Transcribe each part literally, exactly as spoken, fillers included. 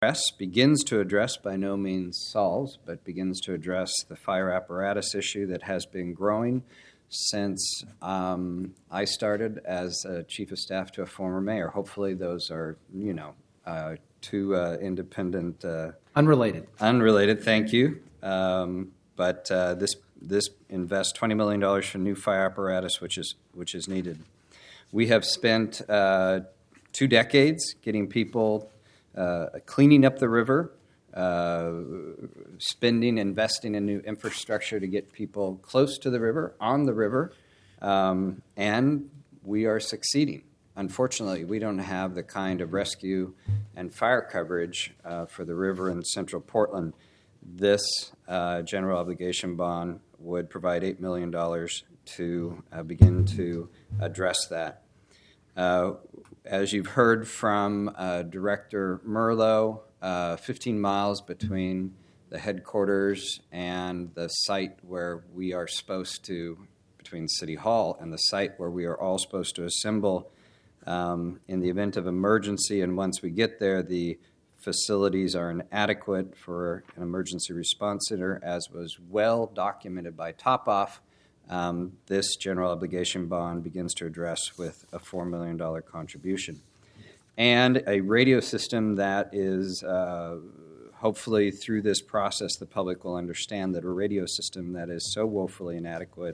address, begins to address, by no means solves, but begins to address the fire apparatus issue that has been growing since um, I started as a chief of staff to a former mayor. Hopefully those are, you know, uh, two uh, independent... Uh, unrelated. Unrelated, thank you. Um, but uh, this this invests twenty million dollars for new fire apparatus, which is which is needed. We have spent uh, two decades getting people uh, cleaning up the river, uh, spending, investing in new infrastructure to get people close to the river, on the river, um, and we are succeeding. Unfortunately, we don't have the kind of rescue and fire coverage uh, for the river in central Portland. This uh, general obligation bond would provide eight million dollars to uh, begin to address that. Uh, as you've heard from uh, Director Merlo, uh, fifteen miles between the headquarters and the site where we are supposed to, between City Hall and the site where we are all supposed to assemble um, in the event of emergency. And once we get there, the facilities are inadequate for an emergency response center, as was well documented by Topoff. Um, this general obligation bond begins to address with a four million dollars contribution. And a radio system that is, uh, hopefully through this process, the public will understand that a radio system that is so woefully inadequate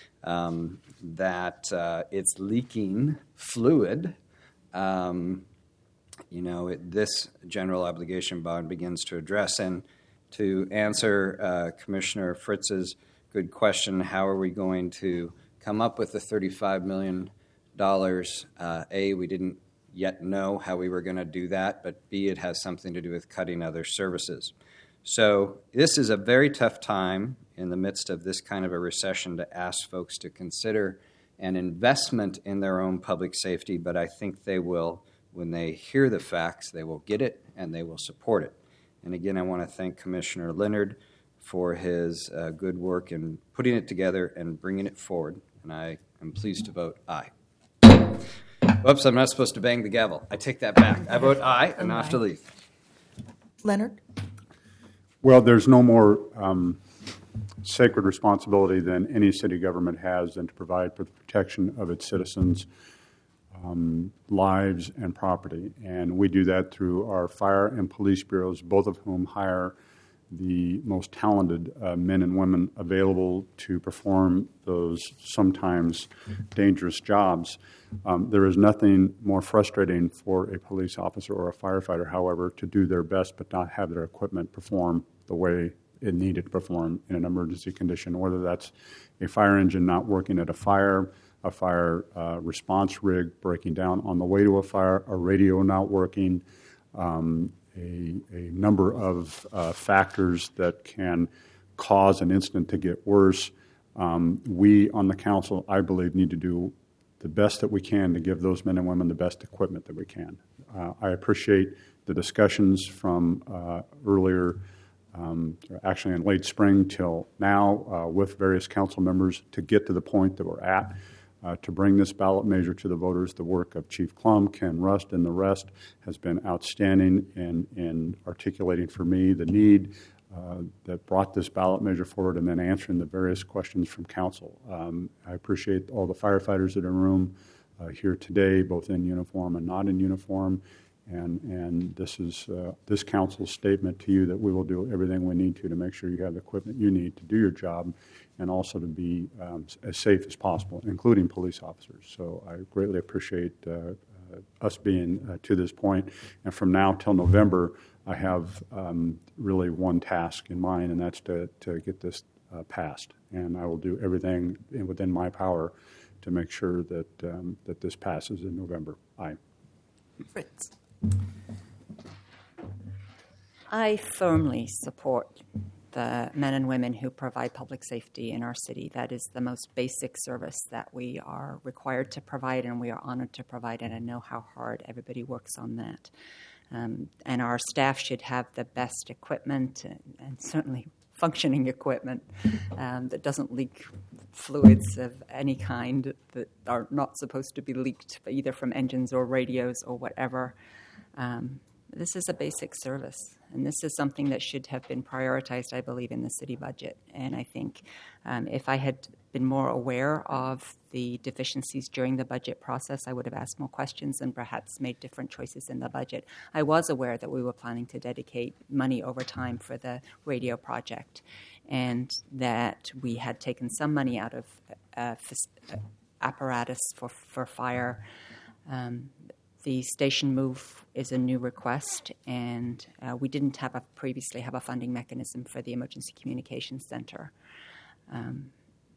um, that uh, it's leaking fluid. Um, you know, it, this general obligation bond begins to address. And to answer uh, Commissioner Fritz's good question, how are we going to come up with the thirty-five million dollars? Uh, A, we didn't yet know how we were going to do that, but B, it has something to do with cutting other services. So this is a very tough time in the midst of this kind of a recession to ask folks to consider an investment in their own public safety, but I think they will, when they hear the facts, they will get it and they will support it. And again, I want to thank Commissioner Leonard for his uh, good work in putting it together and bringing it forward, and I am pleased to vote aye. Oops, I'm not supposed to bang the gavel. I take that back. I vote aye, and I have to leave. Leonard? Well, there's no more um, sacred responsibility than any city government has than to provide for the protection of its citizens' um, lives and property. And we do that through our fire and police bureaus, both of whom hire the most talented uh, men and women available to perform those sometimes dangerous jobs. Um, there is nothing more frustrating for a police officer or a firefighter, however, to do their best but not have their equipment perform the way it needed to perform in an emergency condition, whether that's a fire engine not working at a fire, a fire uh, response rig breaking down on the way to a fire, a radio not working, um, A, a number of uh, factors that can cause an incident to get worse. Um, we on the council, I believe, need to do the best that we can to give those men and women the best equipment that we can. Uh, I appreciate the discussions from uh, earlier, um, actually in late spring till now, uh, with various council members to get to the point that we're at. Uh, to bring this ballot measure to the voters. The work of Chief Klum, Ken Rust, and the rest has been outstanding in, in articulating for me the need uh, that brought this ballot measure forward and then answering the various questions from council. Um, I appreciate all the firefighters that are in the room uh, here today, both in uniform and not in uniform. And, and this is uh, this council's statement to you that we will do everything we need to to make sure you have the equipment you need to do your job and also to be um, as safe as possible, including police officers. So I greatly appreciate uh, uh, us being uh, to this point. And from now till November, I have um, really one task in mind, and that's to, to get this uh, passed. And I will do everything within my power to make sure that, um, that this passes in November. Aye. Fritz. I firmly support the men and women who provide public safety in our city. That is the most basic service that we are required to provide, and we are honored to provide, and I know how hard everybody works on that. Um, and our staff should have the best equipment and, and certainly functioning equipment um, that doesn't leak fluids of any kind that are not supposed to be leaked, either from engines or radios or whatever. Um, This is a basic service, and this is something that should have been prioritized, I believe, in the city budget. And I think um, if I had been more aware of the deficiencies during the budget process, I would have asked more questions and perhaps made different choices in the budget. I was aware that we were planning to dedicate money over time for the radio project, and that we had taken some money out of uh, apparatus for, for fire. Um, The station move is a new request, and uh, we didn't have a, previously have a funding mechanism for the Emergency Communications Center. Um,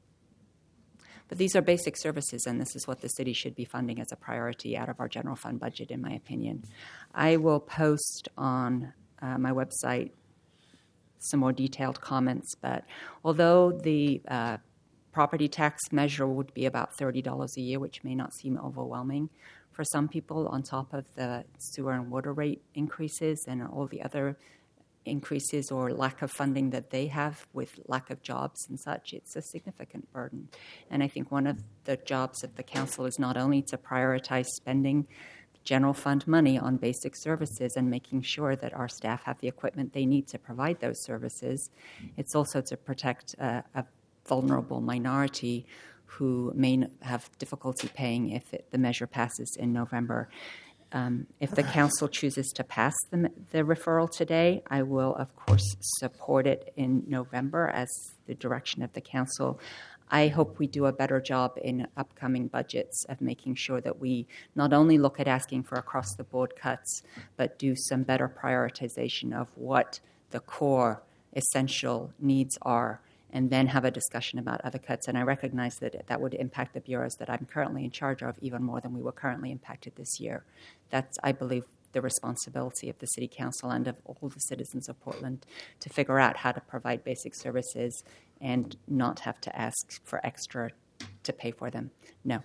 but these are basic services, and this is what the city should be funding as a priority out of our general fund budget, in my opinion. I will post on uh, my website some more detailed comments, but although the uh, property tax measure would be about thirty dollars a year, which may not seem overwhelming, for some people, on top of the sewer and water rate increases and all the other increases or lack of funding that they have with lack of jobs and such, it's a significant burden. And I think one of the jobs of the council is not only to prioritize spending general fund money on basic services and making sure that our staff have the equipment they need to provide those services, it's also to protect uh, a vulnerable minority who may have difficulty paying if it, the measure passes in November. Um, if the council chooses to pass the, the referral today, I will, of course, support it in November as the direction of the council. I hope we do a better job in upcoming budgets of making sure that we not only look at asking for across-the-board cuts, but do some better prioritization of what the core essential needs are, and then have a discussion about other cuts. And I recognize that that would impact the bureaus that I'm currently in charge of even more than we were currently impacted this year. That's, I believe, the responsibility of the City Council and of all the citizens of Portland to figure out how to provide basic services and not have to ask for extra to pay for them. No.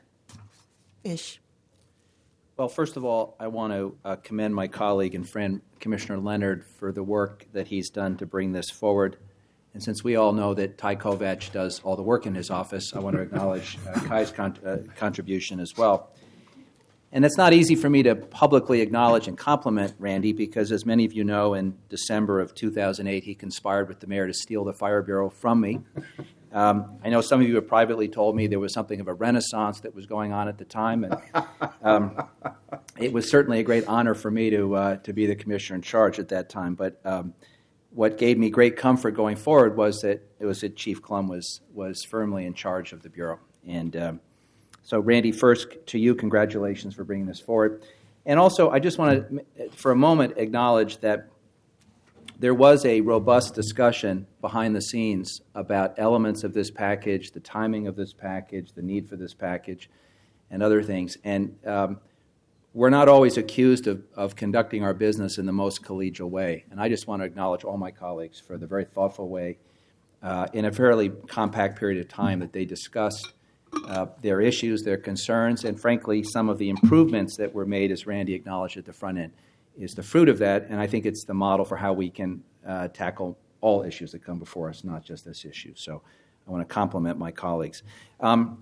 Ish. Well, first of all, I want to uh, commend my colleague and friend, Commissioner Leonard, for the work that he's done to bring this forward. And since we all know that Ty Kovach does all the work in his office, I want to acknowledge uh, Kai's con- uh, contribution as well. And it's not easy for me to publicly acknowledge and compliment Randy because, as many of you know, in December of two thousand eight, he conspired with the mayor to steal the Fire Bureau from me. Um, I know some of you have privately told me there was something of a renaissance that was going on at the time, and um, it was certainly a great honor for me to uh, to be the commissioner in charge at that time. But um, what gave me great comfort going forward was that it was that Chief Clum was was firmly in charge of the Bureau. And um, so, Randy, first to you, congratulations for bringing this forward. And also, I just want to, for a moment, acknowledge that there was a robust discussion behind the scenes about elements of this package, the timing of this package, the need for this package, and other things. And um, we're not always accused of, of conducting our business in the most collegial way. And I just want to acknowledge all my colleagues for the very thoughtful way, uh, in a fairly compact period of time, that they discussed uh, their issues, their concerns, and frankly, some of the improvements that were made, as Randy acknowledged at the front end, is the fruit of that. And I think it's the model for how we can uh, tackle all issues that come before us, not just this issue. So I want to compliment my colleagues. Um,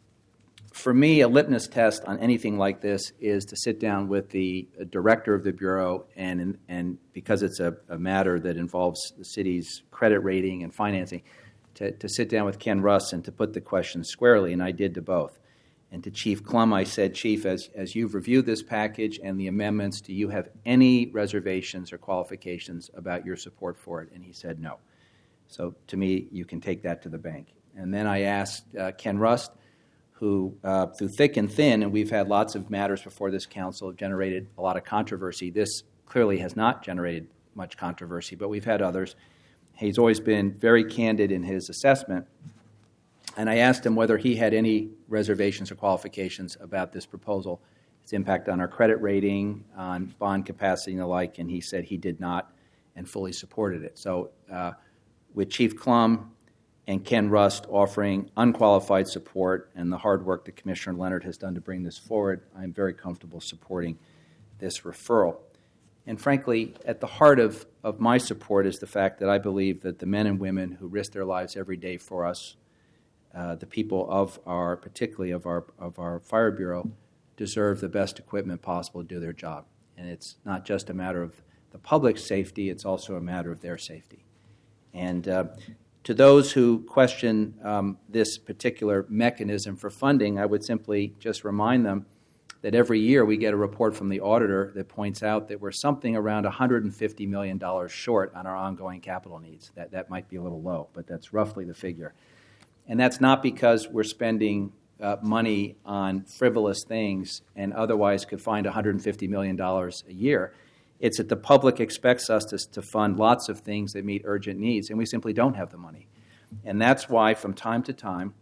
For me, a litmus test on anything like this is to sit down with the director of the Bureau, and and because it's a, a matter that involves the city's credit rating and financing, to, to sit down with Ken Russ and to put the questions squarely, and I did to both. And to Chief Clum, I said, Chief, as, as you've reviewed this package and the amendments, do you have any reservations or qualifications about your support for it? And he said no. So to me, you can take that to the bank. And then I asked uh, Ken Rust, who, uh, through thick and thin, and we've had lots of matters before this council, have generated a lot of controversy. This clearly has not generated much controversy, but we've had others. He's always been very candid in his assessment. And I asked him whether he had any reservations or qualifications about this proposal, its impact on our credit rating, on bond capacity and the like, and he said he did not and fully supported it. So uh, with Chief Clum and Ken Rust offering unqualified support and the hard work that Commissioner Leonard has done to bring this forward, I'm very comfortable supporting this referral. And frankly, at the heart of, of my support is the fact that I believe that the men and women who risk their lives every day for us, uh, the people of our, particularly of our of our Fire Bureau, deserve the best equipment possible to do their job. And it's not just a matter of the public's safety, it's also a matter of their safety. And uh, to those who question um, this particular mechanism for funding, I would simply just remind them that every year we get a report from the auditor that points out that we're something around one hundred fifty million dollars short on our ongoing capital needs. That, that might be a little low, but that's roughly the figure. And that's not because we're spending uh, money on frivolous things and otherwise could find one hundred fifty million dollars a year. It's that the public expects us to, to fund lots of things that meet urgent needs, and we simply don't have the money. And that's why, from time to time,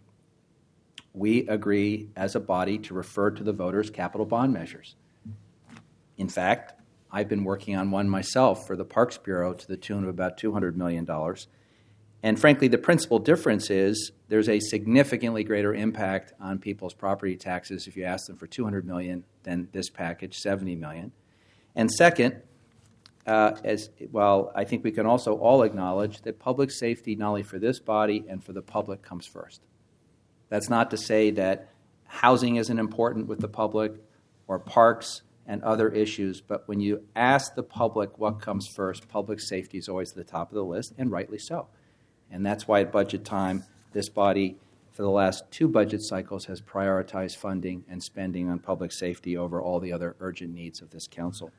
we agree as a body to refer to the voters capital bond measures. In fact, I've been working on one myself for the Parks Bureau to the tune of about two hundred million dollars. And frankly, the principal difference is there's a significantly greater impact on people's property taxes if you ask them for two hundred million dollars than this package, seventy million dollars. And second, uh, as well, I think we can also all acknowledge that public safety, not only for this body and for the public, comes first. That's not to say that housing isn't important with the public or parks and other issues, but when you ask the public what comes first, public safety is always at the top of the list, and rightly so. And that's why at budget time, this body, for the last two budget cycles, has prioritized funding and spending on public safety over all the other urgent needs of this council.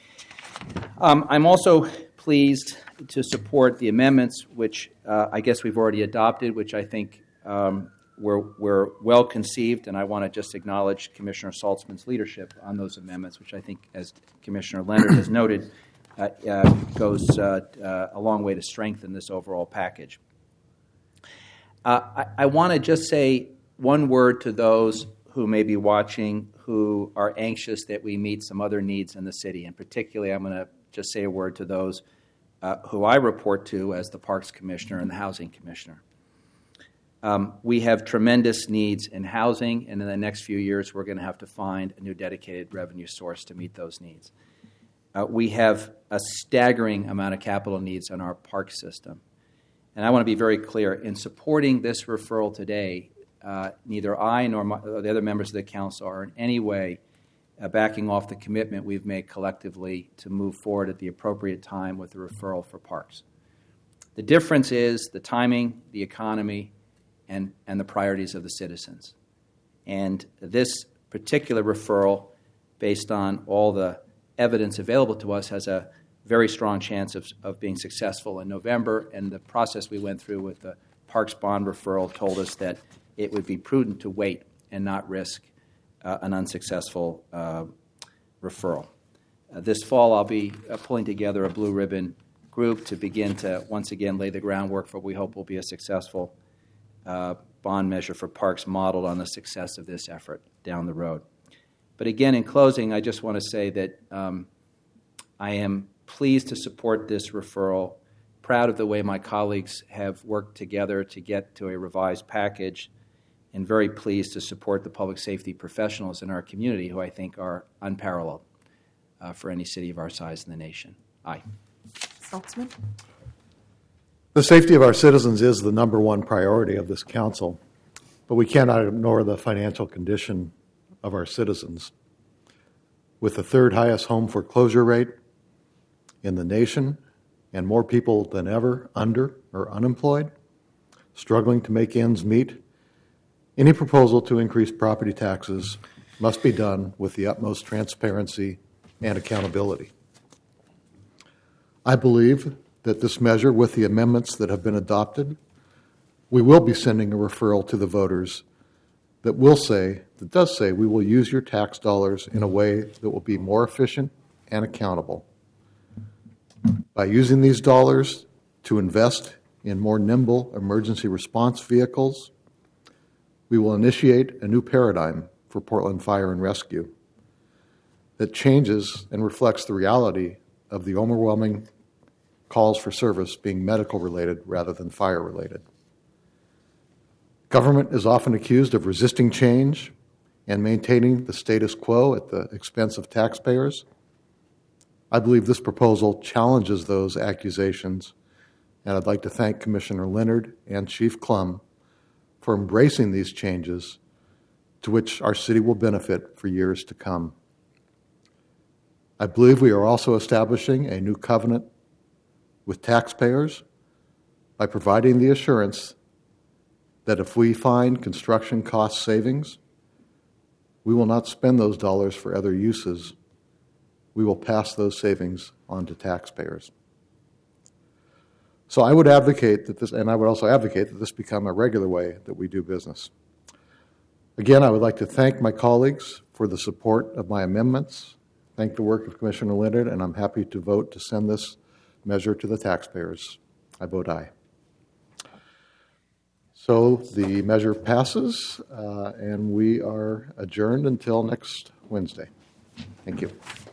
Um, I'm also pleased to support the amendments, which uh, I guess we've already adopted, which I think um, were, were well conceived, and I want to just acknowledge Commissioner Saltzman's leadership on those amendments, which I think, as Commissioner Leonard has noted, uh, uh, goes uh, uh, a long way to strengthen this overall package. Uh, I, I want to just say one word to those who may be watching who are anxious that we meet some other needs in the city. And particularly, I'm going to just say a word to those uh, who I report to as the Parks Commissioner and the Housing Commissioner. Um, we have tremendous needs in housing, and in the next few years, we're going to have to find a new dedicated revenue source to meet those needs. Uh, we have a staggering amount of capital needs in our park system. And I want to be very clear, in supporting this referral today, uh, neither I nor my, the other members of the council are in any way uh, backing off the commitment we've made collectively to move forward at the appropriate time with the referral for parks. The difference is the timing, the economy, and, and the priorities of the citizens. And this particular referral, based on all the evidence available to us, has a very strong chance of, of being successful in November, and the process we went through with the Parks bond referral told us that it would be prudent to wait and not risk uh, an unsuccessful uh, referral. Uh, this fall, I'll be uh, pulling together a blue ribbon group to begin to once again lay the groundwork for what we hope will be a successful uh, bond measure for parks modeled on the success of this effort down the road. But again, in closing, I just want to say that um, I am pleased to support this referral, proud of the way my colleagues have worked together to get to a revised package, and very pleased to support the public safety professionals in our community who I think are unparalleled uh, for any city of our size in the nation. Aye. Saltzman? The safety of our citizens is the number one priority of this council, but we cannot ignore the financial condition of our citizens. With the third highest home foreclosure rate in the nation and more people than ever under or unemployed, struggling to make ends meet, any proposal to increase property taxes must be done with the utmost transparency and accountability. I believe that this measure, with the amendments that have been adopted, we will be sending a referral to the voters that will say, that does say, we will use your tax dollars in a way that will be more efficient and accountable. By using these dollars to invest in more nimble emergency response vehicles, we will initiate a new paradigm for Portland Fire and Rescue that changes and reflects the reality of the overwhelming calls for service being medical related rather than fire related. Government is often accused of resisting change and maintaining the status quo at the expense of taxpayers. I believe this proposal challenges those accusations, and I'd like to thank Commissioner Leonard and Chief Klum for embracing these changes to which our city will benefit for years to come. I believe we are also establishing a new covenant with taxpayers by providing the assurance that if we find construction cost savings, we will not spend those dollars for other uses. We will pass those savings on to taxpayers. So I would advocate that this, and I would also advocate that this become a regular way that we do business. Again, I would like to thank my colleagues for the support of my amendments, thank the work of Commissioner Leonard, and I'm happy to vote to send this measure to the taxpayers. I vote aye. So the measure passes, uh, and we are adjourned until next Wednesday. Thank you.